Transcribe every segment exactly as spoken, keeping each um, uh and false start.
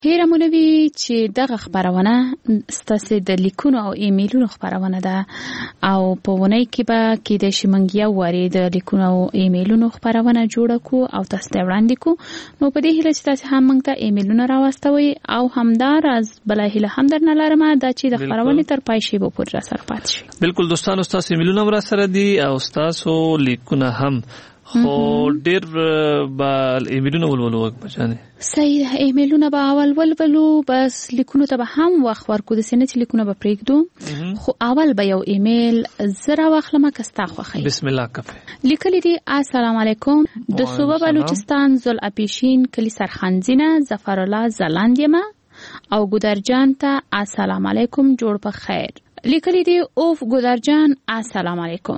هیره مونوي چې دغه خبرونه ستاسو د لیکونو او ایمیلونو خبرونه ده او په ونی کې به کې د شمنګیا وری د لیکونو او ایمیلونو خبرونه جوړ کو او تاسو ته وړاندې کو. نو په دې هیله چې تاسو هم موږ ته ایمیلونه راوستوي او همدار از بل هیله هم درنه لرم دا چې د خبرونه تر پای شی به پور را سره پات شي. بالکل دوستانو تاسو ایمیلونه را سره دي او تاسو لیکونه هم خو ډیر با ایمیلونه ولولو بچانه صحیح ایمیلونه به اول ولولو بس لیکونو ته به هم وخت ورکو د سینې لیکونه به پرېږدو خو اول به یو ایمیل زرا واخلم کستا خوخی. بسم الله کفه لیکلی دی السلام علیکم د صوبه بلوچستان زل اپیشین کلی سرخنزینه ظفرالله زلاندیمه او ګودرجان ته السلام علیکم جوړ په خیر. لیکلی دی اوف ګودرجان السلام علیکم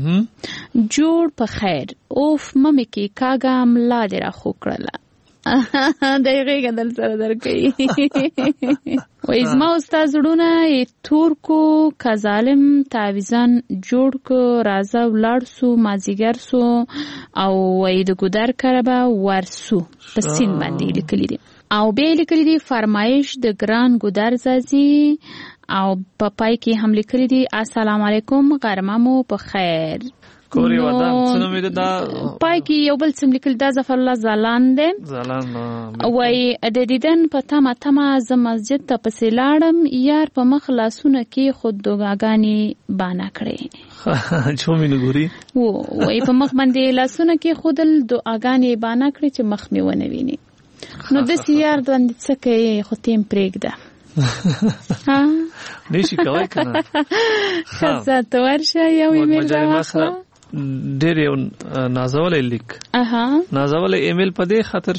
جوړ په خیر اوف ممی کی کاګم لا دې را خو کړله دغه غدل سره درکې وای زما استاد زړونه تورکو کظالم تعویزان جوړ کو راځه ولاړ سو مازیګر سو او وای د ګودر کربا ورسو په سین باندې لیکلی دی او به لیکلی دی فرمایش د ګران ګودر زازي او په پای کې هم لیکلی دی السلام علیکم غرمه په خیر. کوري ودان څنګه مې دا پای کې یو بل څم لیکل دا ظفر الله زالان دی زالان وای د دیدن په تمه تمه ز مسجد ته پسې لاړم یار په مخ لاسونه کې خود دوګاګانی بانا کړې چو مې نګوري و وای په مخ باندې لاسونه کې خودل دوګاګانی بانا کړې چې مخ مې ونه ویني. نو د سیار دوند څه کوي خو تیم پرېږده ها نشي کوي کنه خاصه تورشه یو ایمیل راوخه ډېر یو نازولې لیک اها نازولې ایمیل په دې خاطر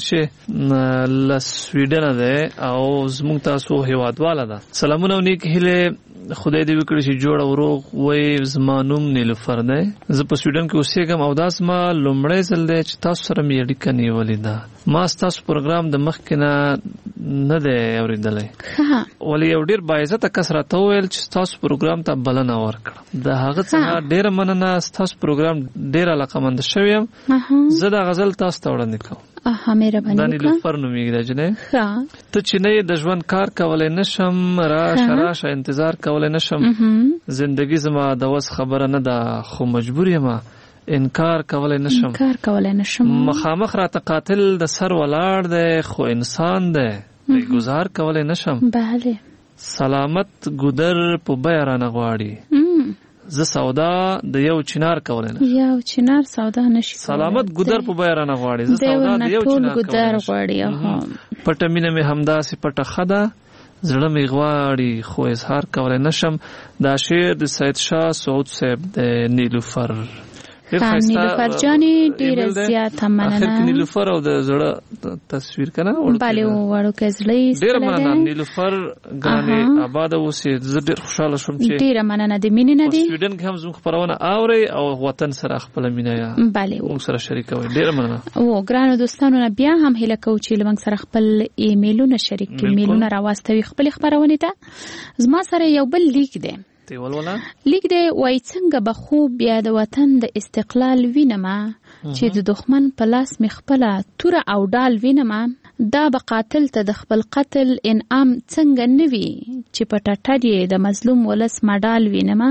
چې ل سویډن ده او زموږ تاسو هیوادواله ده. سلامونه نیک هیله خدای دې وکړي چې جوړ او روغ وې زمانوم نیلوفر ده. زه په سویډن کې اوسېږم او داس ما لومړی ځل دی چې تاسو سره مې اړیکه نیولې ده. ما تاسو پروګرام د مخکې نه نه دی اورېدلی ولې یو ډېر باعزته کس راته وویل چې تاسو پروګرام ته بلنه ورکړه. د هغه څخه ډېره مننه. تاسو پروګرام ډېر علاقمند شوی یم. زه دا غزل تاسو ته وړاندې کوم. اها مهرباني دا نیلوفر نومیږي دا جنې ته چې نه د ژوند کار کولای نشم راشه راشه انتظار کولای نشم زندگی زما د وس خبره نه ده خو مجبور یم انکار کولای نشم انکار کولای نشم مخامخ راته قاتل د سر ولاړ دی خو انسان دی گزار کولای نشم. بله سلامت ګودر په بیه رانه غواړي زه سودا د یو چنار کولای نشم. یو چنار سودا نشي سلامت ګودر په بیه رانه غواړي زه سودا د یو چنار ګودر غواړي. پټه مینه مې همداسې پټه خده زړه مې غواړي خو اظهار کولای نشم. دا شعر د سید شاه سعود صاحب د نیلوفر. نیلوفر جانی ډیر زیات مننه. اخر کې نیلوفر او د زړه تصویر کنه بله وړو کې زړه ډیر مننه نیلوفر ګرانې آباد اوسې زه ډیر خوشاله شوم چې ډیر مننه د مینې نه دی. سویډن کې هم زموږ خبرونه اوري او وطن سره خپل مینه یا بله موږ سره شریکوي. ډیر مننه. او ګرانو دوستانو بیا هم هیله کوم چې لمن سره خپل ایمیلونه شریک کړئ ایمیلونه راوستوي خپل خبرونه ته. زما سره یو بل لیک دی لیک دی وای څنګه به خوب بیا د وطن د استقلال وینمه چې د دښمن په لاس می خپل توره او ډال وینمه دا به قاتل ته د خپل قتل انعام څنګه نوي چې په ټټړې د مظلوم ولس مډال وینمه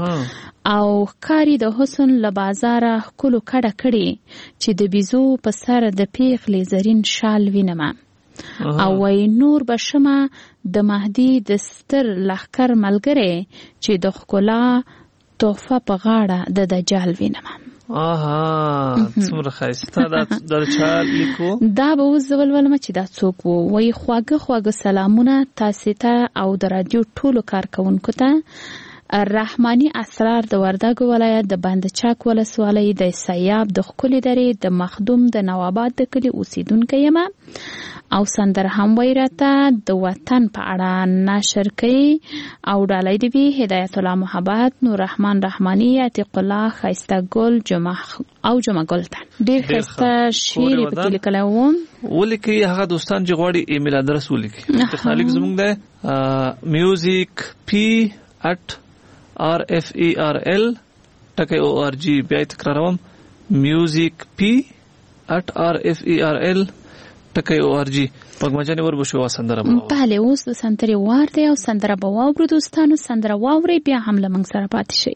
او کاری د حسن له بازاره کلو کډه کړي چې د بيزو په سر د پیغلې زرین شال وینمه او وای نور بشمه د مهدی د ستر لخر ملګری چې د خکلا توفه په غاړه د دجال وینمه. آها څومره ښایسته دا د چا لیکو دا به اوس زه ولولم چې دا څوک و. وایي خواږه خواږه سلامونه تاسې ته او د رادیو ټولو کارکوونکو ته. رحماني اسرار د وردګو ولایت د بند چاک ولسوالۍ د سیاب د ښکلې درې د مخدوم د نواباد د کلي اوسیدونکی یم او سندر هم وایي راته د وطن په اړه نشر کوي او ډالۍ دې وي هدایت الله محبت نور رحمان رحماني عتیق الله ښایسته ګل جمعه او جمعه ګل ته ډېر ښایسته شعر یې پکې لیکلی وم. ولیکئ هغه دوستان چې غواړي ایمیل ادرس ولیکئ. تخنیک زموږ دی میوزیک پی اټ آر اف ای آر ال ټکی او آر جی. بیا تکراروم میوزیک پی اټ آر اف ای آر ال ټکی او آر جی. پګمجنې ور بشو سندره به بله اوس د سندرې وار دی او سندره به واورو دوستانو سندره واوري بیا هم له موږ سره پاتې شئ.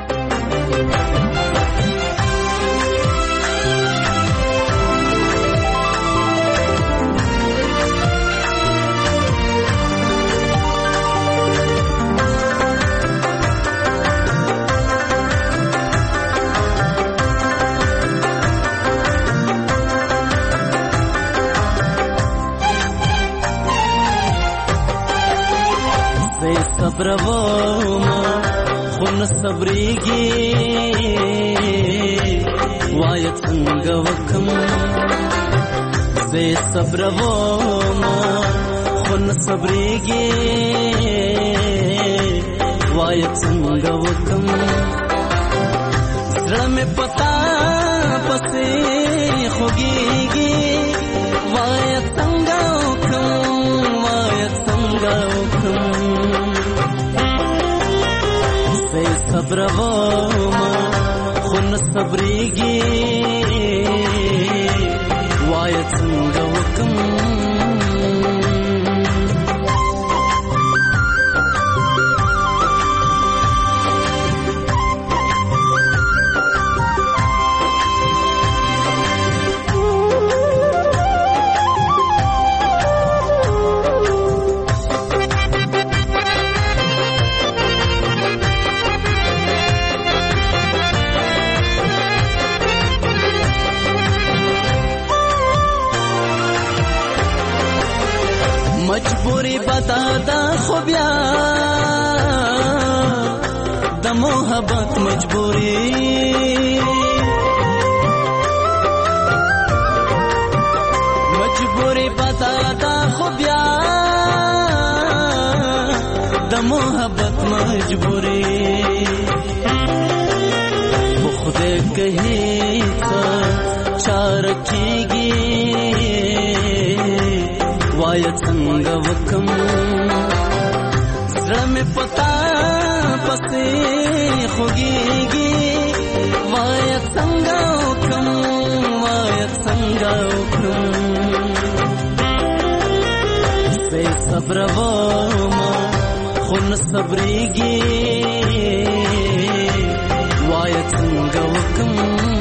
صبروما خون صبریږي وایت څنګه وکم زه صبروما خون صبریږي وایت څنګه وکم زړه مې پتا پسې خوږيږي وایت څنګه وکم وایت څنګه وکم صبروما خون صبریږي وایت څنګه وکم مجبوری بتا خو بیا د محبت مجبوری مجبوری بتا خو بیا د محبت مجبوری خدای کہی څه چار کیږي وایت څنګه وکم زړه مې پتا پسې خوږيږي وایت څنګه وکم وایت څنګه وکم زه صبروما خون صبریږي وایت څنګه وکم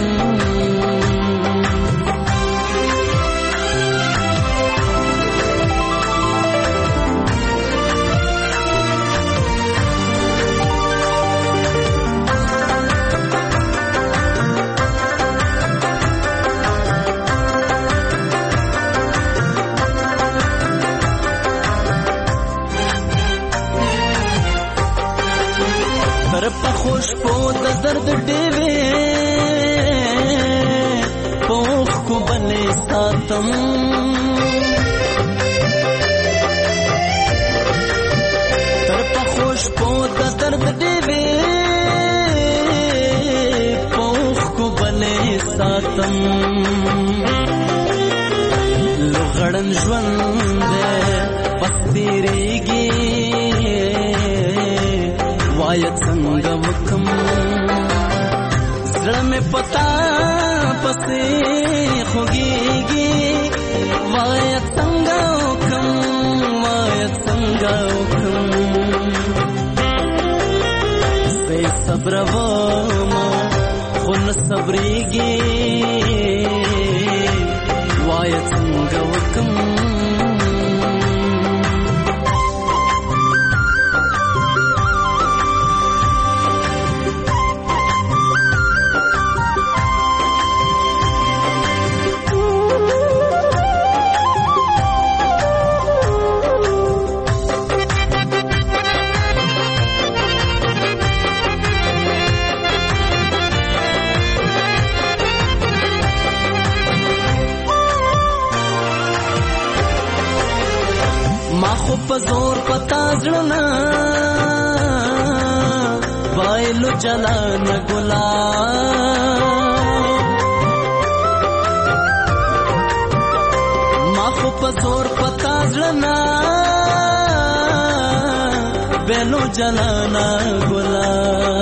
خوش په د درد ډېوې پوخ کو بلې ساتم تر په خوش په د درد ډېوې پوخ کو بلې ساتم لغړن ژوند پس تیریږي وایت څنګه وکم زړه مې پتا پسې خوږيږي وایت څنګه وکم وایت څنګه وکم زه صبروما خون صبریږي وایت څنګه وکم پزور پتا زړه وایلو جلان ګلا ما خو پزور پتا زړه وایلو جلان ګلا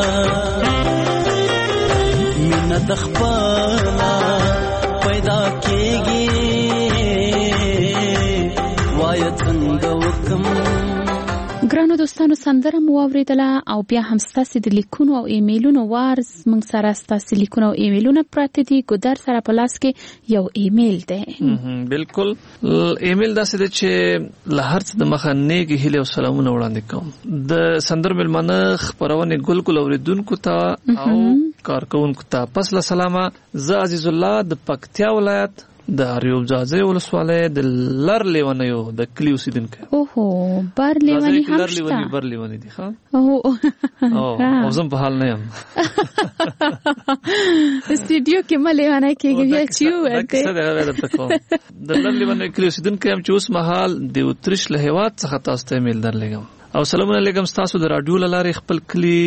مینه د خپل پیدا کیږي وکم. ګرانو دوستانو سندره مو واوریدله او بیا هم ستاسو د لیکونو او ایمیلونو وار موږ سره ستاسو لیکونو او ایمیلونه پراته دي. ګودر سره په لاس کې یو ایمیل دی. بالکل ایمیل داسې دی چې له هر څه د مخه نیک هیله او سلامونه وړاندې کوم د سندره ملمنه خبرونه ګل ګل اوریدونکو ته او کارکونکو ته. پس له سلامه زه عزیز الله د پکتیا ولایت د اریوب ځاځي ولسوالۍ د لر لیونیو د کلی اوسیدونکی. اوهو بر لیونی هم لر لیونی بر لیونی دي ښه. اوه او زم په حال نه یم استودیو کې مې لیونی کېږي بیا چې ورته څه دغه درته کوم د لر لیونی کلی اوسیدونکی هم چې اوس مهال د اتریش له هیواد څخه تاسو ته ایمیل درلېږم او سلامونه علیکم تاسو د رادیو له لارې خپل کلی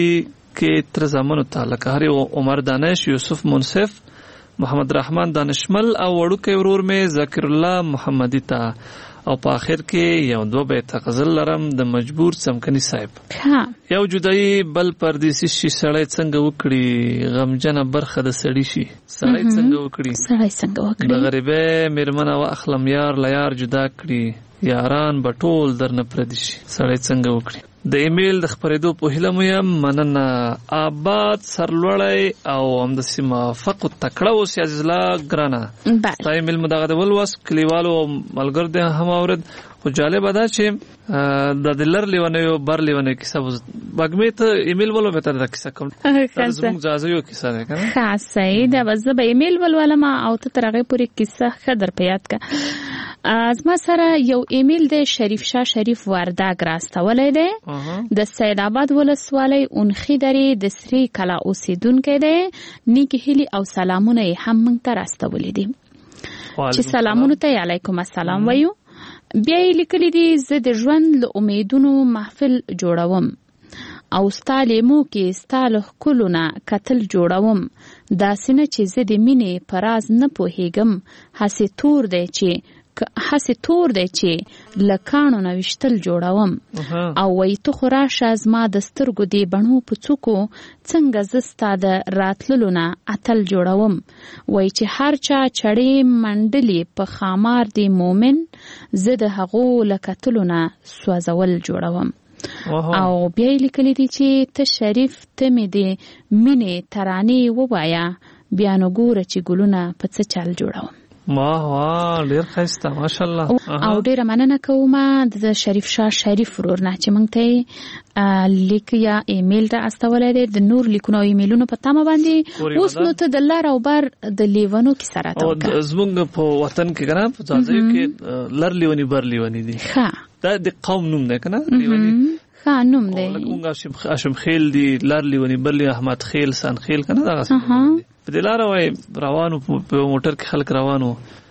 کې تر زمانو تعلق هري عمر دانش یوسف منصف محمد رحمان دانشمل او وړوکی ورور مې ذکر الله محمدي ته او په اخر کې یو دوه بیت غزل لرم د مجبور څمکني صاحب. یو جدایي بل پردیسي شي سړی څنګه وکړي غمجنه برخه د سړی شي سړی څنګه وکړي سړی څنګه وکړي د غریبې میرمنه واخلم یار لیار جدا کړي یاران بټول درنه پردي شي سړی څنګه وکړي. د ایمیل د خبرېدو په هیله مو یم. مننه. آباد سرلوړی او همداسې موفق تکړه اوسئ عزیز الله ګرانه. ستا ایمیل مو دغه ډول واس کلیوالو ملګرو دې هم اورېد خو جالبه ده چې د لر لیونیو بر لیونیو کیسه بګمې ته ایمیل ولو به ته دا کیسه کوم زموږ ځاځیو کیسه ده کنه. ښه صحیح ده. بس زه به ایمیل ولولم او ته تر هغې پورې کیسه ښه در په یاد کړه. زما سره یو ایمیل دی شریف شاه شریف وردګ راستولی دی د سید آباد ولسوالۍ اونخې درې د سری کلا اوسیدونکی دی. نیک هیلې او سلامونه یې هم موږ ته راستولی دي چې سلامونو ته یې علیکم السلام وایو. بیا یې لیکلی دي زه د ژوند له امیدونو محفل جوړوم او ستا لیمو کې ستا له ښکلو نه کتل جوړوم داسې نه چې زه د مینې په راز نه پوهېږم هسې تور دی چې هسې تور دی چې له کاڼو نه ویشتل جوړوم او وایي ته خو راشه زما د سترګو دې بڼو په څوکو څنګه زه ستا د راتللو نه اتل جوړوم وایي چې هر چا چړې منډلې په خامار دی مومن زه د هغو له کتلو نه سوځول جوړوم. او بیا یې لیکلی دي چې ته شریف ته مې د مینې ترانې ووایه بیا نو ګوره چې ګلونه په څه چل جوړوم. واه واه ډیر ښایسته ماشاءالله. او ډیره مننه کوم د شریف شاه شریف ورور نه چې موږ ته لیک یا ایمیل را استولی دی. د نور لیکونو او ایمیلونو په تمه باندې اوس نو ته د لر او بر د لیونو کیسه راته وکړه. زموږ په وطن کې کنه په ځاځیو کې لر لیونی بر لیونی دي. ښه دا د قوم نوم دی کنه لیونی ښه نوم دی. لکه هاشم خیل دی لر لیونی بر لیونی احمد خیل سان خیل کنه دغه څه په دې لاره وای روانو په موټر کې خلک روانو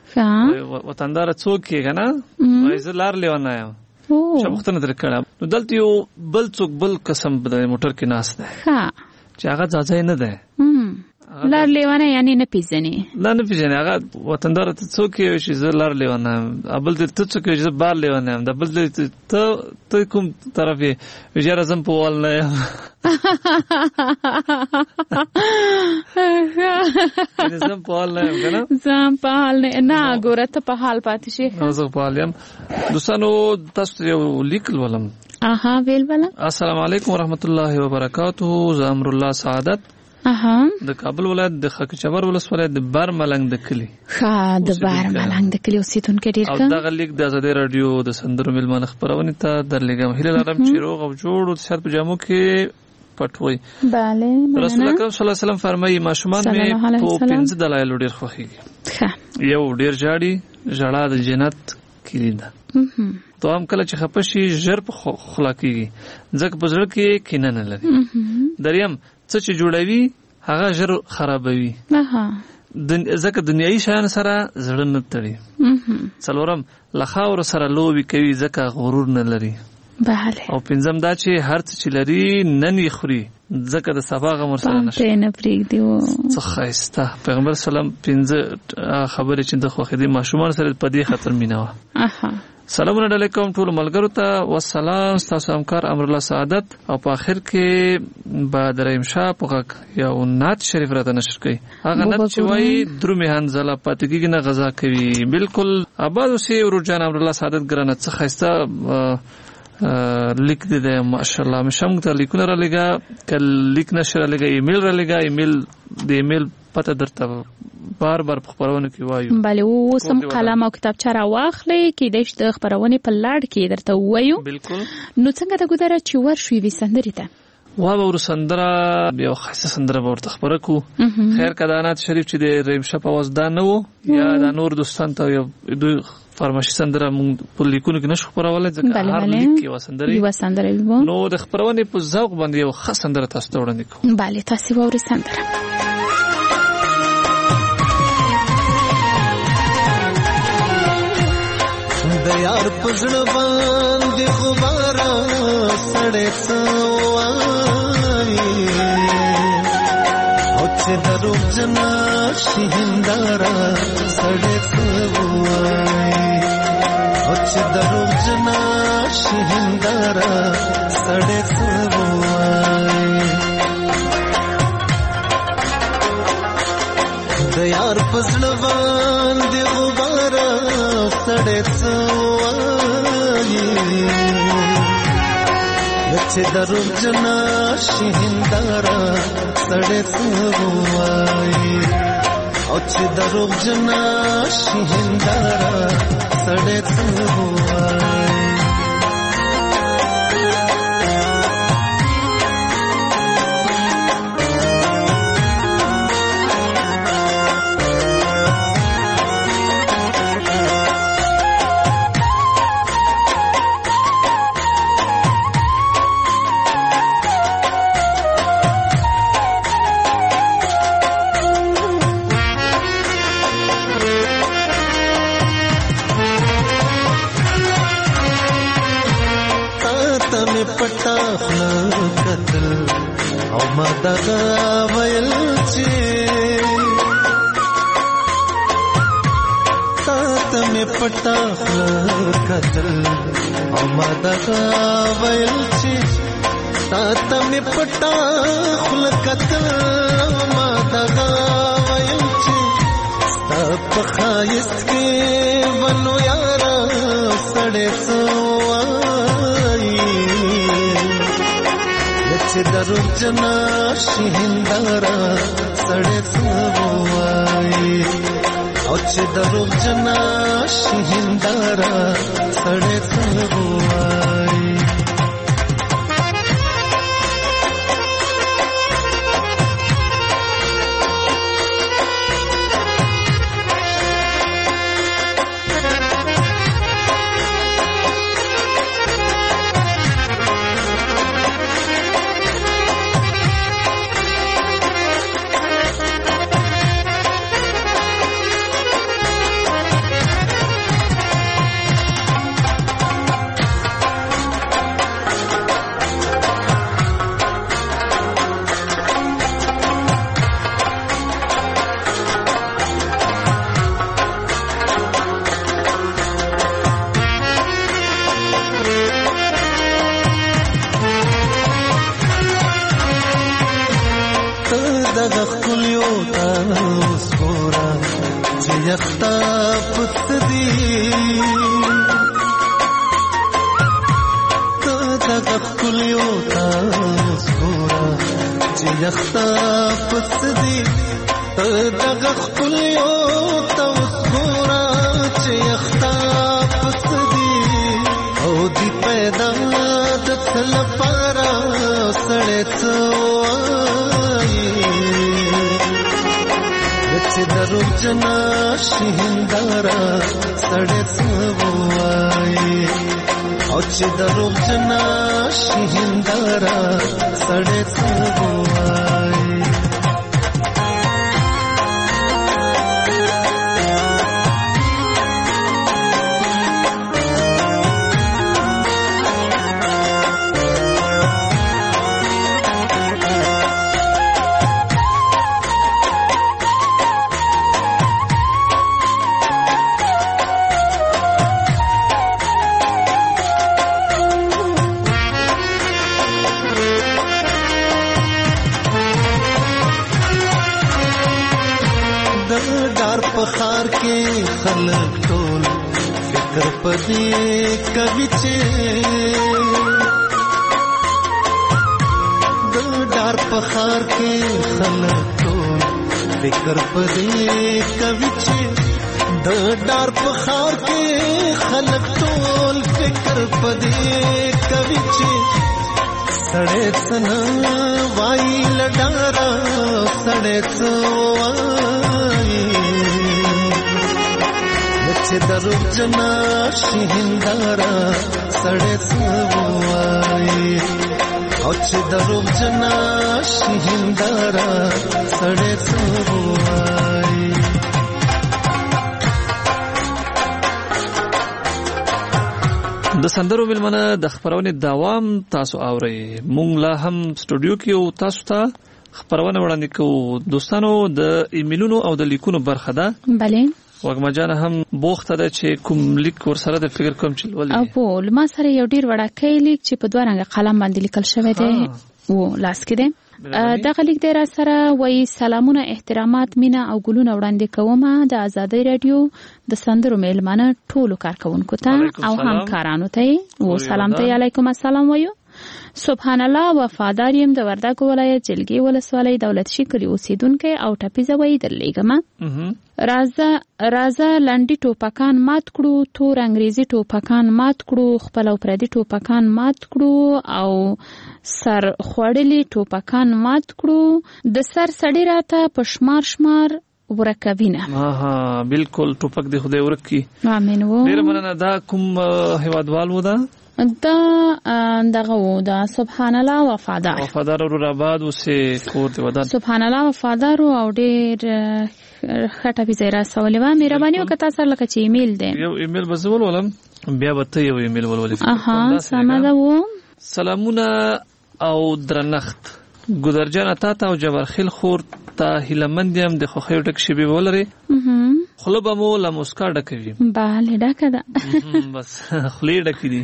وطندار څوک کې کنه وای زه لار لیونه یم چې وختونه در کړم نو دلته یو بل څوک بل قسم په موټر کې ناس ده چې هغه ځاځي نه ده لار لیونه یعنی نه پیژني نه نه پیژني هغه وطندار ته څوک کې چې زه لار لیونه ابل ته څوک چې زه بار لیونه د بل ته ته کوم طرفه وجره زم په وال نه زم په حال نه یم کنه زم په حال نه نه ګوره ته په حال پاتې شي. زه په حال یم. دوستانو تاسو یو لیک ولولم. اها ویل ولم. السلام علیکم ورحمت الله وبرکاته. زه امر الله سعادت اها د کابل ولایت د خاکچبر ولسوالۍ د برملنګ د کلی ښه د برملنګ د کلی اوسیدونکی ډېر ښه. او دغه لیک د ازادۍ راډیو د سندرو مېلمانه خپرونې ته درلېږم. هیله لرم چې روغ او جوړ او د صحت په جامو کې پټوي. بله رسول الله صلی الله علیه وسلم فرمایي ماشومان مې په پنځه دلایلو ډېر خوښېږي. یو ډېر ژاړي ژړا د جنت کلي ده. دوهم کله چې خفه شي ژر په خوله کېږي ځکه په زړه کې کینه نه لري. دریم څه چې جوړوي هغه ژر خرابوي ځکه دنیایي شیان سره زړه نه تړي. څلورم له خاورو سره لوبې کوي ځکه غرور نه لري. او پنځم دا چې هر څه چې لري نن یې خوري ځکه د سبا غم ورسره نشته نه پرېږدي. څه ښایسته پیغمبر سلام پنځه خبرې چې د خوښېدې ماشومان سره په دې خاطر مینه وه. سلامونه ډلې کوم ټول ملګرو ته والسلام. تاسو همکار امرالله سعادت او په اخر کې به دریم شاه په یو نعت شریف راته نشر کوي. هغه نعت چې وایي درومې هنزله پاتې کېږي نه غذا کوي. بالکل آباد اوسئ ورور جان امرالله سعادت ګرانه. څه ښایسته لیک دی دی ماشاءالله. همیشه موږ ته لیکونه رالیږه، که لیک نشي رالیږه ایمیل رالیږه. ایمیل د ایمیل پته درته بار بار په خبرونه کې وایو. بله اوس هم قلم او کتابچه راواخلئ، کیدای شي د خبرونې په لړ کې درته ووایو. بالکل. نو څنګه ته ګودره چې ورشوې وي سندرې ته؟ وا به ورو سندره یو ښایسته سندره به ورته خبره کړو. خیر که دا نعت شریف چې د رحیم شاه په اواز دا نه و یا دا نور دوستان ته یو دوی فرمایشي سندره موږ په لیکونو کې نشو خپرولی، ځکه هر لیک کې یوه سندره یوه سندره وي. نو د خپرونې په ذوق باندې یو ښه سندره تاسو ته وړاندې کوو. بله تاسې واورئ سندره. د یار پزړه باندې غباره سړې سوای او چې درو جنا شهندارا سړې سوای او چې درو جنا شهندارا سړې سوای د یار پزړه باندې غباره سړې سوای چې درو جنا شهندارا سړې سوای او چې درو جنا شهندارا سړې سوای پټا خلک کتل او ما دغه ویل چې تاسو مې پټا خلک کتل او ما دغه ویل چې تاسو مې پټا خلک کتل او ما دغه ویل چې تاسو په خایست کې ونو یارا سړې چې درو جنا شهندارا سړې سوای او چې درو جنا شهندارا سړې سوای دغه خلیو تاسو را چې یختا پت دی دغه خلیو تاسو را چې یختا پت دی دغه خلیو تاسو را چې یختا پت دی او دی پیدا د تل پارا سړې چې درو جنا شهندارا سړې سوای او چې درو جنا شهندارا سړې سوای پدې کوي چې د ډار په خار کې خلک ټول فکر پدې کوي چې د ډار په خار کې خلک ټول فکر پدې کوي چې سړې څنګه وای لډارا سړې څوای چې درو جنا شهندارا سړې څوای او چې درو جنا شهندارا سړې څوای د سندرو ملمنه د خبرونې دوام تاسو اورئ. مونږ لا هم سټوډیو کې او تاسو ته خبرونه وړاندې کوو. دوستانو د ایمیلونو او د لیکونو برخه ده. بله وګما جان هم بوخته ده چې کوم لیک ورسره د فکر کوم چې ولې او په لما سره یو ډیر وړاکې لیک چې په دوه رنګه قلم باندې لیکل شوی دی او لاس کې دی. دغه لیک دی را سره وایي سلامونه احترامات مینا او ګلونه وړاندې کومه د آزادۍ رادیو د سندرو میلمانه ټولو کارکونکو ته او همکارانو ته او سلام ته علیکم السلام وایو. سبحان الله وفادار یم د وردګو ولایت جلګي ولسوالۍ دولت شي کلی اوسیدونکو او ټاپیزه وای درلېګم. رازه رازه لنډي ټوپکان مات کړو، تور انګریزي ټوپکان مات کړو، خپل او پردي ټوپکان مات کړو او سر خوړلي ټوپکان مات کړو. د سر سړی راته پشمار شمار ورکوینه. ها ها بالکل ټوپک دی خدای ورکی. امين و. ډیر مننه. دا کوم هیوادوال و دا؟ دا دغه و دا سبحان الله وفادار. وفادار ور آباد اوسه کور دی ودان. سبحان الله وفادار او ډیر خټه بي زیرا سوالې و مهرباني وکړه سره لکه چې ایمیل دی. یو ایمیل بزول ولم بیا به ته یو ایمیل ولولې. اها سمه و. سلامونه او درنښت ګودرجان تا ته او جبرخیل خور ته هیلمندیم د خوخي ټک شی به ولري. خلب مو لا مسکا ډکوي. bale ډکه ده بس خلی ډکی دي.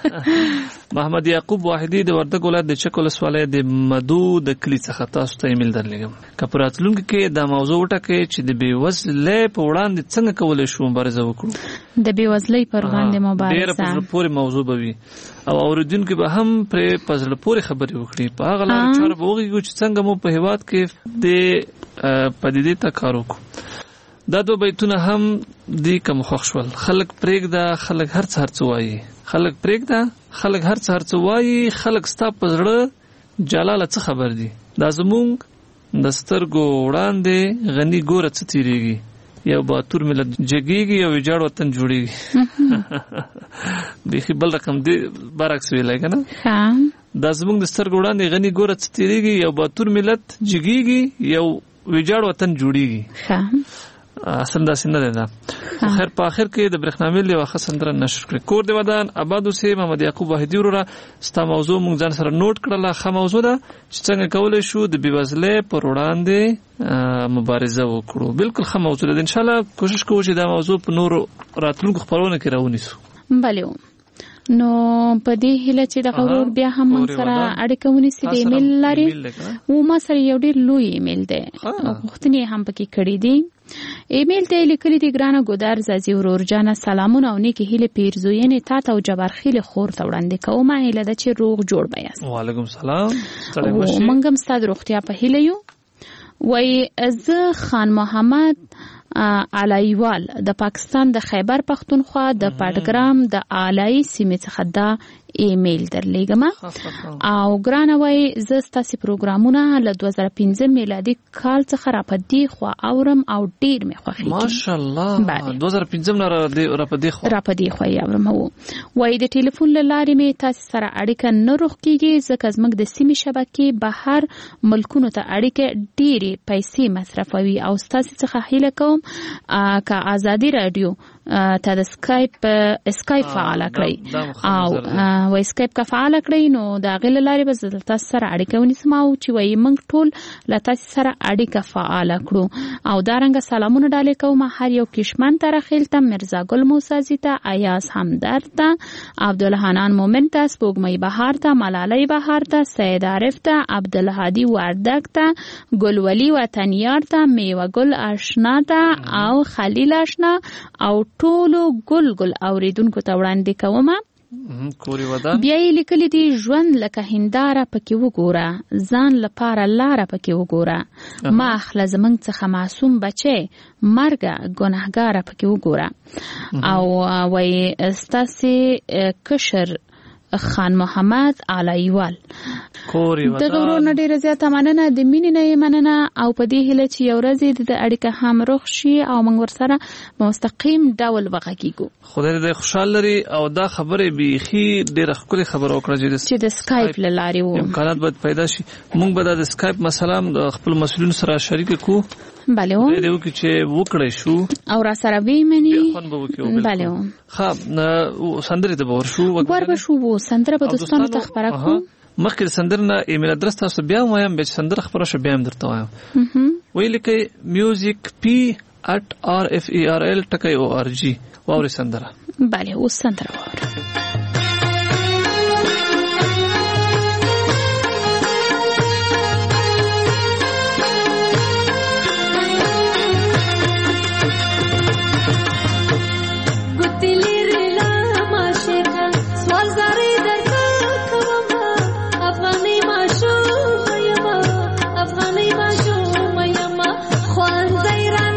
محمد یعقوب واحدی د وردګ ولایت د چکول سواله د مدو د کلی څخه تاسو ته ایمیل درلګم. کپراتلونګ کې د موضوع ټکه چې د بیوزلې په وړاندې څنګه کولای شو مبارزه وکړو. د بیوزلې پر وړاندې مبارزه ډېر په پوره موضوع بوي او اوریدونکو به هم پر پزله پوره خبرې وکړي. په هغه لار چار بوغي چې څنګه مو په هواد کې د پدیدې ته کار وکړو. دا دو بیتونه هم دی کوم خوښول. خلک پرېګدا خلک هر څه هر څه وایي. خلک پرېګدا خلک هر څه هر څه وایي. خلک ستا په زړه جلاله څه خبر دي. دا زمونږ د سترګو وړاندې غني ګوره څه تیریږي. یو باتور ملت جګیږي یو ویجاړ وطن جوړیږي. بیخي بل رقم دی برعکس ویلای کنه. دا زمونږ د سترګو وړاندې غني ګوره څه تیریږي یو باتور ملت جګیږي یو ویجاړ وطن جوړیږي. اصل دا سینه ده. خیر په اخر کې د برخنامې له واخه سندره نشر کړ. کور دی ودان آباد اوسه. محمد یعقوب واحدی وروره ستا موضوع مونږ ځان سره نوٹ کړله. خه موضوع ده چې څنګه کولای شو د بیوزلې پر وړاندې مبارزه وکړو. بالکل خه موضوع ده. ان شاء الله کوشش کوو چې دا موضوع په نور راتلونکو خبرونه کې راونیسو. بله نو په دې هله چې د غوړ بیا هم موږ سره اړیکه ونیسي د ایمیل لري او ما سره یو ډیر لوی ایمیل دی. غوښتنې هم پکې کړې دي. ایمیل ته لیکلي دي ګرانه ګودر زازي ورور جان سلامونه او نیکی هیله پیرزوینې تا ته او جبرخیل خور ته وړاندې کوم. هیله ده چې روغ جوړ بیاست. وعلیکم السلام. موږ هم ستاسو روغتیا په هیله یو. وای زه خان محمد علایوال د پاکستان د خیبر پختونخوا د پټګرام د آلای سیمې څخه دا ایمیل درلېږم. او ګرانه وای زه ستاسو پروګرامونه له دوه زره پنځه میلادي کال څخه را پدې خو اورم او ډیر مې خوښیږي. ماشاءالله دوه زره پنځه نه را پدې خو را پدې خو اورم. وای د ټلیفون لارې مې تاسو سره اړیکه نه روغ کیږي ځکه زموږ د سیمې شبکې بهر ملکونو ته اړیکه ډېری پیسې مصرفوي او تاسو څخه هیله کوم که آزادي رادیو ته د اسکایپ اسکایپ فعال کړئ او و اسکایپ کا فعال کړئ نو دا غل لارې به تاسو سره اړیکه ونیسم او چې وای موږ ټول له تاسو سره اړیکه فعال کړو. او دا رنګ سلامونه ډالې کوم هر یو کشمن تر خیل ته مرزا ګل موسی ته ایاز همدرد ته عبدالحنان مومن ته سپوږمۍ بهار ته ملالۍ بهار ته سید عارف ته عبدالهادي وردک ته ګلولي وطنیار ته میوه ګل آشنا ته او خلیل آشنا او ټولو ګل ګل اوریدونکو ته وړاندې کوم. کوري ودان بیا یې لیکلي دي ژوند لکه هنداره پکې وګوره، ځان لپاره لاره پکې وګوره، ما اخله زمنګ څخه معصوم بچي مرګه ګناهګاره پکې وګوره. او وای ستاسي کشر خان محمد علایوال کوري ودان دغه ورونه ډیره زیاته مننه، د مینې نه مننه او په دې هیله چې یو ورځ د اړیکه هم روغ شي او موږ ورسره مستقیم ډول وغږیږو. خدای دې خوشاله لري. او دا خبره بیخي ډیره ښکلې خبره وکړه چې د سکایپ له لارې وو امکانات باید پیدا شي. موږ به د سکایپ مسله د خپل مسؤلین سره شریک کو. بله و دې وکړي چې وکړې شو او را سره ویمني. بله و ښه سندرې ته به ورشو ور به شو وو سندره به دوستانو ته خبره کوو. مخکې سندر نه ایمیل ادرس تاسو بیا وایم به سندر خبره شو بیا هم درته وایم. ویل کې میوزیک پی ات آر اف ای آر ال ټکی او ار جی واوري سندره. بله اوس سندره واورو.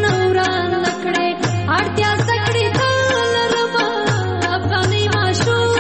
Show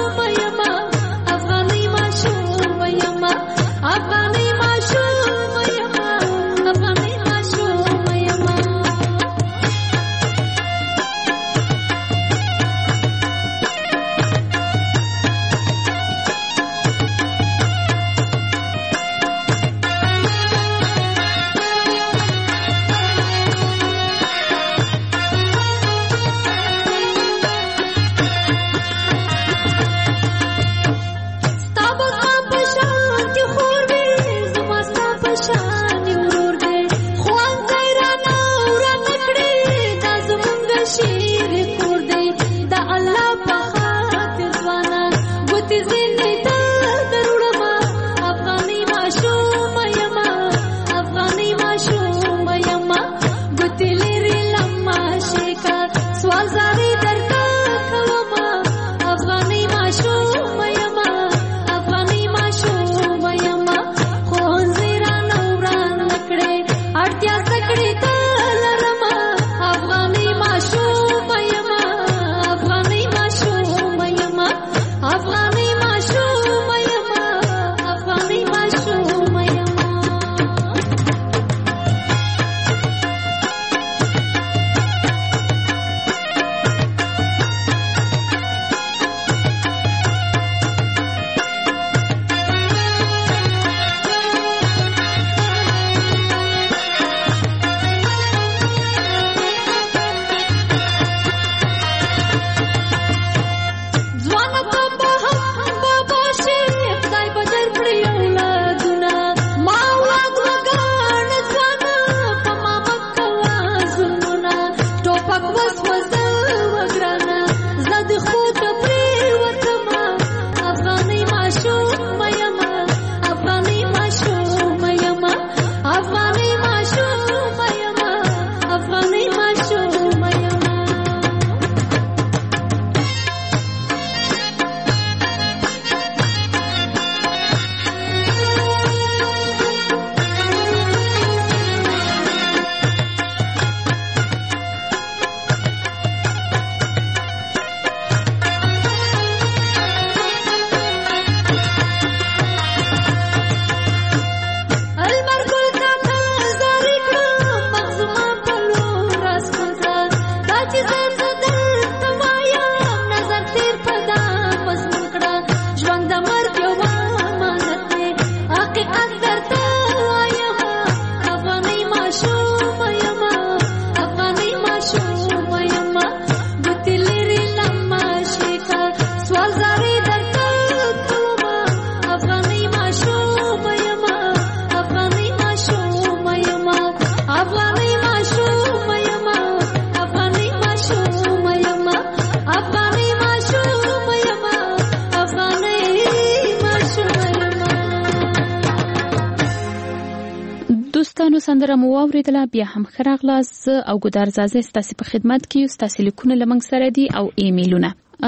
اوریدونکو سندره مو اوریدله بیا هم خراغلاس او ګودر زازه ستاسو په خدمت کې یو ستاسو لیکونه لمنګ سره دي او ایمیلونه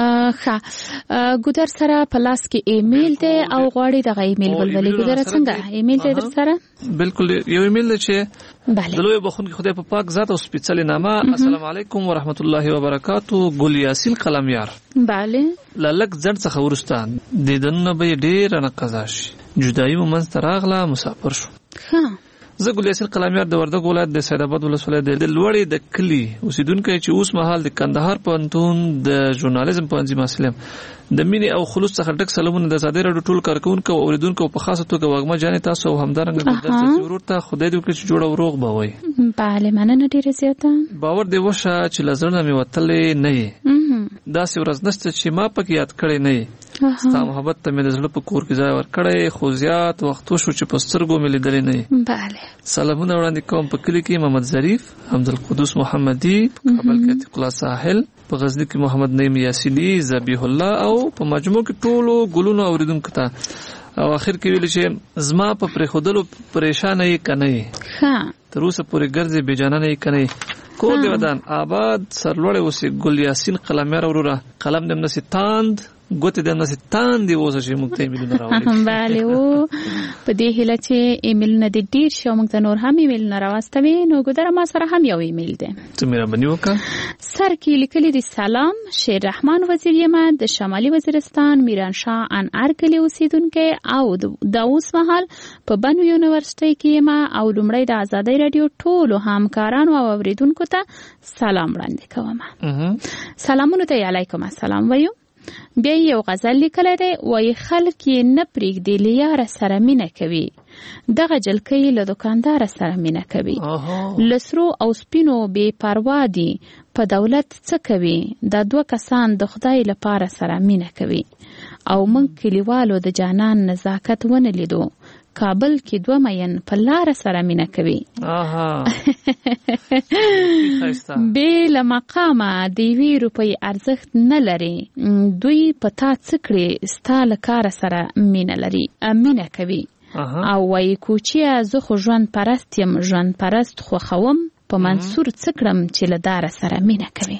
ښه ګودر سره په لاس کې ایمیل دی او غواړي دغه ایمیل ولولي ګودر څنګه ایمیل دی در سره بالکل یو ایمیل دی چې بله دلوی بخون خدای په پاک ذات او سپیڅلې نامه السلام علیکم ورحمت الله وبرکاتو ګل یاسین قلمیار بله لالک زړ څخه ورستان د دنه به ډیر نه قضا شي جدایي مومن تراغله مسافر شو ښه زه ګل یاسین قلمیار د وردګ ولایت د سید آباد ولسوالۍ د لوړې د کلی اوسیدونکو چې اوس مهال د کندهار پوهنتون د ژورنالیزم پوهنځي محصل د مینې او خلوص څخه ډک سلامونه د ازادۍ راډیو ټول کارکونکو او اوریدونکو په خاصه توګه وګما جانې تاسو او همدارنګه د درس ضرورت ته خدای دې وکړي چې جوړ او روغ به وي. بله مننه ډیره زیاته. باور دې وشه چې لزړه مې وتلې نه یې داسې ورځ نشته چې ما پکې یاد کړی نه یې ستا محبت ته مې د زړه په کور کې ځای ورکړی خو زیات وخت وشو چې په سترګو مې لیدلې نه یې. بله سلامونه وړاندې کوم په کلي کې محمد ظریف عبدالقدوس محمدي په کابل کې عتیق الله ساحل په غزنی کې محمد نعیم یاسینی ذبیح الله او په مجموع کې ټولو ګلونو اوریدونکو ته او اخر کې ویل چې زما په پرېښودلو پریشان یې کنه یې ښه تر اوسه پورې ګرځې بېجانانه یې کنه یې کور دې ودان آباد سرلوړی اوسې ګل یاسین قلمیار وروره قلم دې همداسې تاند ګوتې دې همداسې تاندې اوسه چې موږ ته ایمیلونه راولي. بله او په دې هیله چې ایمیلونه دې ډېر شي او موږ ته نور هم ایمیلونه راواستوي نو ګودره ما سره هم یو ایمیل دی. ته مهرباني وکړه. سر کې لیکلي دي سلام شیر رحمان وزیر یم د شمالي وزیرستان میرانشاه انار کلي اوسیدونکی او د اوس مهال په بنو یونیورسيټي کې یم او لومړی د ازادۍ راډیو ټولو همکارانو او اوریدونکو ته سلام وړاندې کوم. سلامونه ته علیکم السلام وایو. بیا یو غزل لیکلی دی وایي خلک یې نه پرېږدي له یاره سره مینه کوي دغه جلکۍ له دوکانداره سره مینه کوي له سرو او سپینو بې پروا دي په دولت څه کوي دا دوه کسان د خدای لپاره سره مینه کوي او موږ کلیوالو د جانان نزاکت ونه لیدو کابل کې دوه مین په لاره سره مینه کوي. بې له مقامه د یوې روپۍ ارزښت نه لري دوی په تا څه کړي ستا له کاره سره مینه لري مینه کوي او وایي کوچیه زه خو ژوند پرست یم ژوند پرست خوښوم په منصور څه کړم چې له داره سره مینه کوي.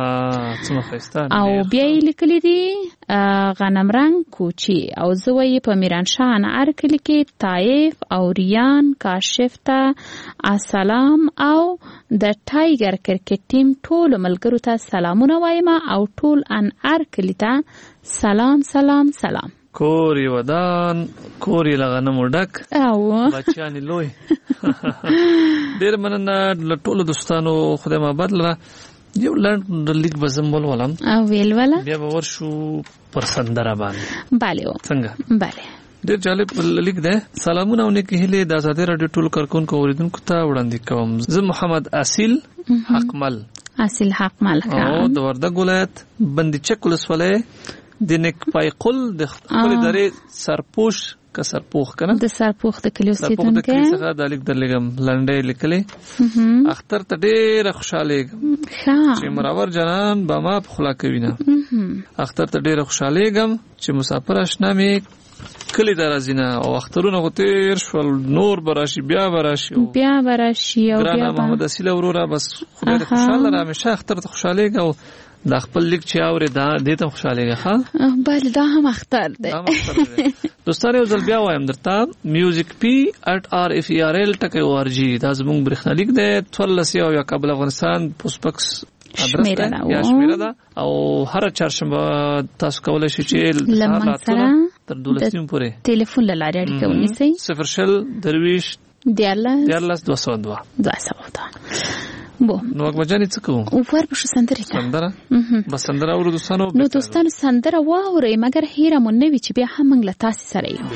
او بیا یې لیکلي دي غنم رنګ کوچي او زه وایي په میرانشاه انار کلي کې طایف او ریان کاشف ته السلام او د ټایګر کرکټ ټیم ټولو ملګرو ته سلامونه وایم او ټول انار کلي ته سلام سلام سلام. کور یې ودان کور یې له غنمو ډک بچیان یې لوی. ډېر مننه له ټولو دوستانو خدای محبت لره. یو لنډ لیک به زه ولولم او ویلوله بیا به ورشو پر سندره باندې. بله څنګه بله ډېر جالب لیک دی. سلامونه او نیکې هیلې د ازادۍ راډیو ټولو کارکونکو اوریدونکو ته وړاندې کوم. زه محمد اصیل حقمل اصیل حقمل او د وردګ ولایت بندیچک ولسوالۍ د نیک پای قل د خپل درې سرپوش که سرپوخ کنه د سرپوخ د کلیو سرپوخ د کلی څخه د لیک درلګم لنډې لیکلې اختر ته ډېر خوشاله ګم چې مراور جنان با ما په خلا کوي نه اختر ته ډېر خوشاله ګم چې مسافر آشنا مې کلی درازینه او اخترونه غوتیر شول نور براشي بیا براشي بیا براشي او بیا محمد اصیل وروره بس خدای دې خوشاله را همیشه اختر ته خوشاله ګو دا خپل لیک چې اوري دا دې ته خوشاله ښه بل دا هم اختر دی. دوستانو ځل بیا وایم درته میوزیک پی ات آر اف ای آر ال ټکی او ار جی دا زموږ برېښنالیک دی څوارلس یو یا کابل افغانستان پوسټبکس ادرس دی یا شمیره ده او هر چهارشنبه تاسو کولای شئ چې لمن سره تر دولسیم پورې ټلیفون له لارې اړیکه ونیسئ صفر شل درویش دیارلس دیارلس دوه سوه دوه دوه سوه دوه. بو نو وګمجانې څه کوو او ور بشو سندره ته سندره بس سندره اورو دوستانو نو دوستانو سندره واورئ مګر هیره مون نوي چې بیا هم موږ له تاسو سره یو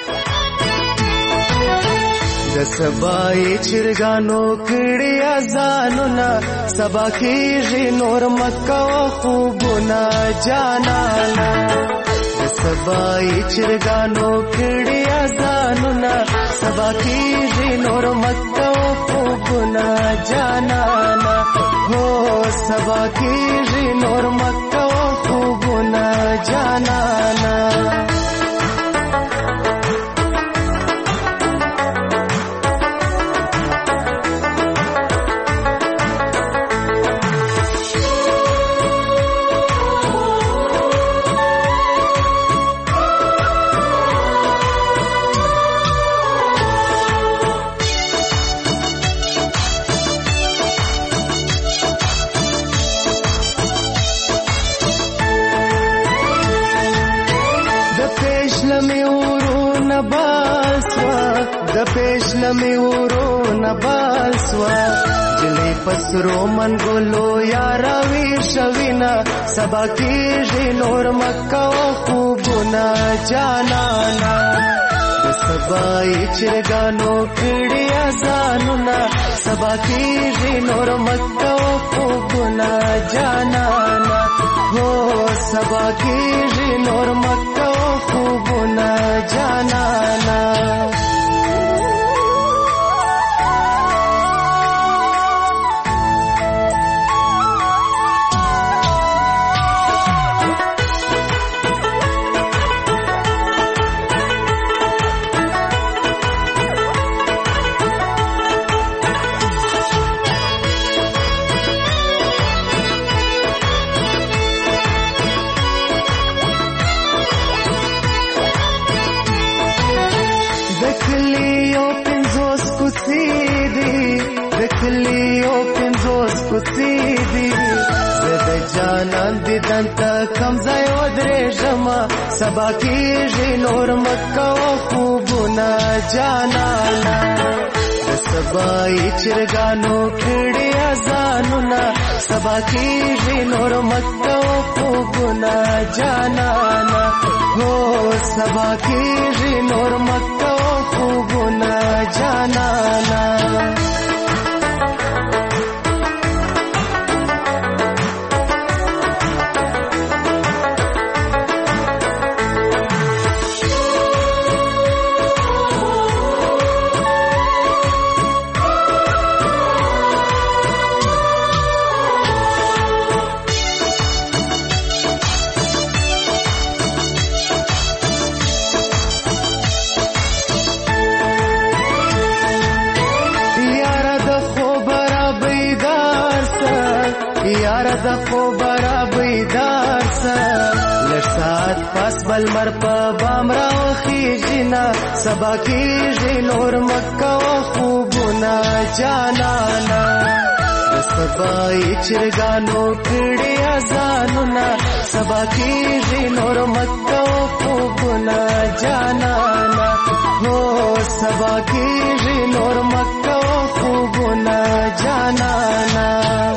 د سبای چرګانو کړي اذانونه سبا کېږي نور مکه خوبونه جانانا د سبای چرګانو کړي اذانونه سبا کېږي نور مکه خوبونه جانانا هو سبا کېږي نور مکه خوبونه جانانا پېشلمې ورونه بال سوه د پېشلمې ورونه بال سوه جلې پسرو منګلو یاره ویشه وینه سبا کېږي نور مکه و خوبونه جانانه د سبا یې چرګانو کړي اذانونه سبا کېږي نور مکه و خوبونه جانانه هو سبا کېږي نور مکه و خوبونه جانانه جانان دی دنتا کم ځای ودرېږمه سبا کېږي نور مکه و خوبونه جانانه د سبا یې چرګانو کړي اذانونه سبا کېږي نور مکه و خوبونه جانانه هو سبا کېږي نور مکه و خوبونه جانانه د خوبره بیدار سه لږ ساعت پس بل مر په بام راوخیږي نه سبا کېږي نور مکه و خوبونه جانانه د سبا یې چرګانو کړي اذانونه سبا کېږي نور مکه و خوبونه جانانه هو سبا کېږي نور مکه و خوبونه جانانه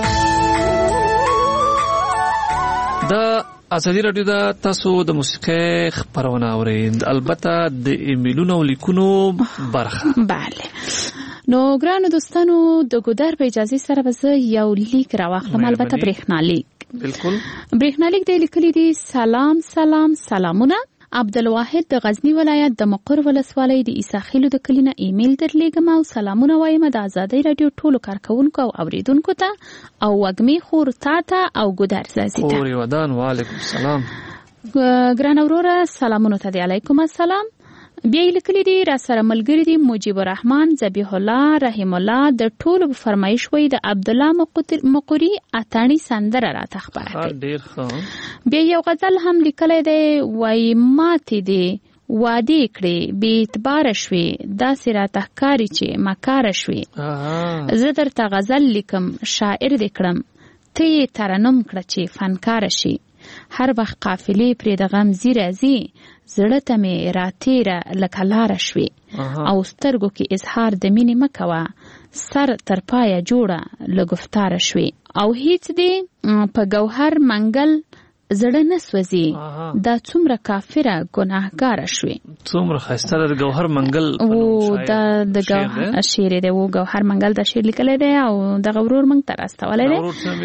دا ازادي راډیو دا تاسو د موسیقۍ خبرونه اورئ البته د ایمیلونو او لیکونو برخه بله نو ګرانو دوستانو د ګودر په اجازه سره به زه یو لیک راواخلم البته برېښنالیک بالکل برېښنالیک دی لیکلی دی سلام سلام سلامونه عبدالواحد د غزنی ولایت د مقر ولسوالۍ د عیساخیلو د کلینه ایمیل درلیږم او سلامونه وایم د ازادۍ راډیو ټولو کارکونکو او اوریدونکو ته او وګمې خور تا ته او ګودر زازي ته خور ودان وعلیکم السلام ګران وروره سلامونه ته دی علیکم السلام بیا یې لیکلي دي را سره ملګري دي مجیب الرحمن ذبیح الله رحیم الله د ټولو په فرمایش وی د عبدالله مقری اتانی سندره راته خبره کوي ډیر ښه بیا یو غزل هم لیکلی دی وای ماتې دی وادي کړې بې اعتباره شوې داسې راته ښکاري چې مکاره شوې زه درته غزل لیکم شاعر دې کړم ته یې ترنم کړه چې فنکاره شي هر وخت قافلې پرې د غم زی راځي زړه ته مې راتېره لکه لاره شوې او سترګو کې اظهار د مینې مه کوه سر تر پایه جوړه له گفتاره شوې او هیڅ دې په ګوهر منګل زړه نه سوځي دا څومره کافره ګناهګاره شوې څومره ښایسته د ګوهر منګل او دا د ګوهر شعر دی او ګوهر منګل دا شعر لیکلی دی او دغه ورور موږ ته راستولی دی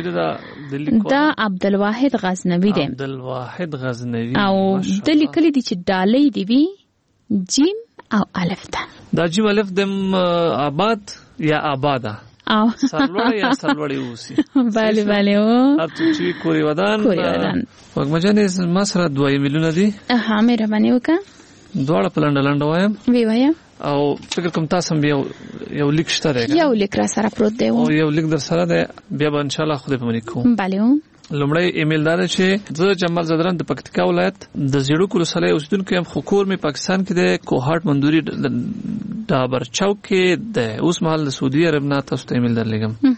دا عبدالواحد غزنوي دی عبدالواحد غزنوي او د لیکلی دی چې ډالۍ دی وي جیم او الف ده دا جیم الف دم آباد یا آباده او سرلوړی یا سرلوړی اوسي بله بله او ارتوچی کوری ودان کوری ودان وګمجانې ما سره دوه ایمیلونه دي ها مهرباني وکړه دواړه په لنډه لنډه وایم وی وایم او فکر کوم تاسو هم یو یو لیک شته دی یو لیک را سره پروت دی او یو لیک در سره دی بیا به ان شاء الله خو دې پمنې کوم بله لومړی ایمیل دا دی چې زه جمال زدران د پکتیکا ولایت د زیړوکو ولسوالۍ اوسیدونکی یم خو کور مې پاکستان کې دی کوهاټ مندوري ډابر چوک کې دی اوس مهال د سعودي عرب نه تاسو ته ایمیل درلیږم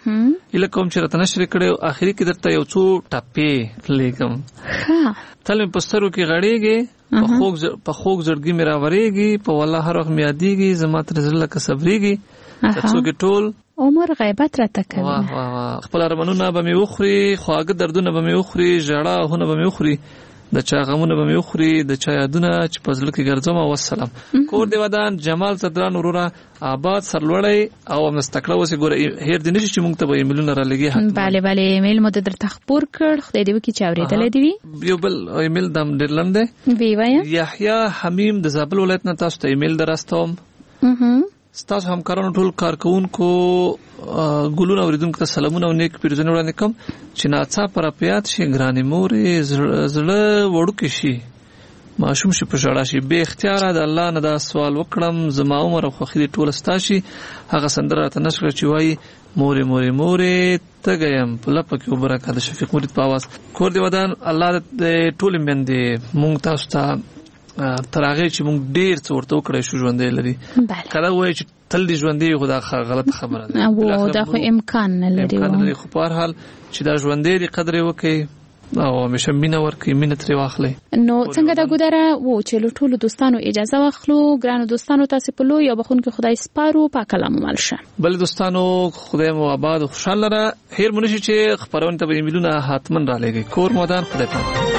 اله کوم چې راته نشر کړو اخري کې درته یو څو ټپې لیکم. ها تل په سترو کې غړېږي په خوګ په خوګ زړګي مې راورېږي په والله هر وخت مې یادېږي زما تر زړه کې صبرېږي تاسو کې ټول عمر غیبت راته کوي. واه واه واه خپل ارمانونه به مې وخوري خواږه دردونه به مې وخوري ژړا هونه به مې وخوري د چا غمونه به مې وخوري د چا یادونه چې په زړه کې ګرځوم. او السلام کور دی ودان جمال صدران وروره آباد سرلوړی او مستقله اوسې ګوره هیر دې نشي چې موږ ته به ایمیلونه را لګي. بله بله ایمیل مو در تخبر کړ خدای دې وکړي چې اورېدلی دې وي. یو بل ایمیل د ډېر لنډ دی وی وایه یحیی حمیم د زابل ولایت نه تاسو ته ایمیل دراستوم. ستاسو همکارانو ټول کارکونکو ګلونه اوریدونکو ته سلامونه او نیک پیرزونه وړاندې کوم چې ناڅاپه راپیات شي ګرانې مورې زړه وړوکی شي ماشوم شي په ژړا شي بې اختیاره د الله نه دا سوال وکړم زما عمر او خوښي دې ټوله ستا شي. هغه سندره راته نشر کړه چې وایي مورې مورې مورې تږی یم په لپه کې اوبه راکړه د شفیق مرید په اواز. کور دې ودان الله د ټولې میندې موږ تاسو ته تر هغې چې موږ ډېر څه ورته وکړی شو ژوندی لري که دا ووایي چې تل دې ژوندی خو دا غلطه خبره ده دا خو امکان نه لري امکان نه لري خو په هر حال چې دا ژوندی دې قدر یې وکړي او همیشه مینه ورکړي مینه ترې واخلئ. نو څنګه دا ګودره و چې له ټولو دوستانو اجازه واخلو ګرانو دوستانو تاسې په لوی او بخونکي خدای سپارو پاک الله مو مل شه. بلې دوستانو خدای مو آباد او خوشحال لره هیر مو نشي چې خپرونې ته به ایمیلونه حتما رالېږئ. کور مو ودان خدای پاک.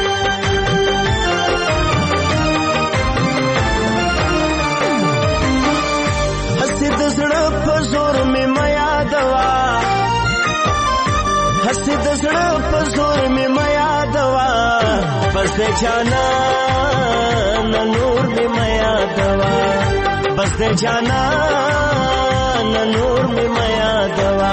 هستی د زړه په زور مې میا دوا بس د جانا نه نور مې میا دوا بس د جانا نه نور مې میا دوا.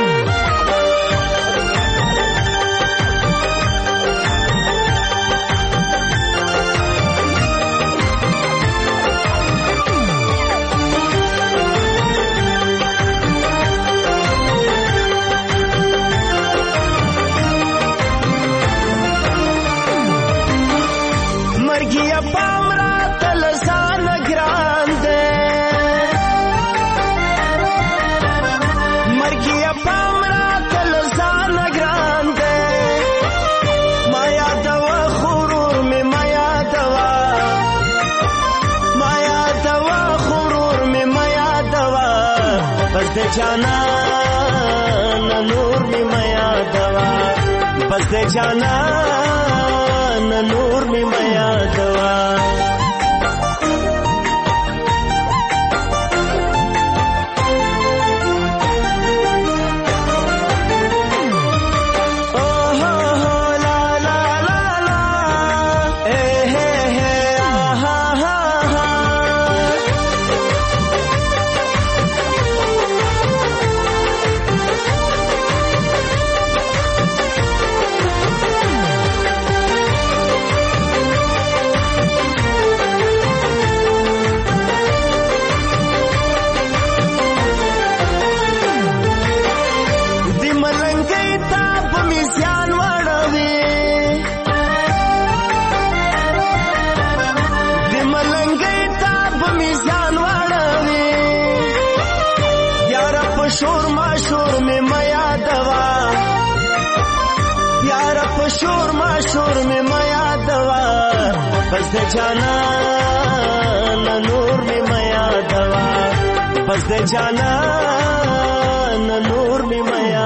جانا نه نور می میا دوا بس د جانا نه نور می میا دوا. شور ما شور میں میا دوا بس د جانا نه نور میں میا دوا بس د جانا نه نور میں میا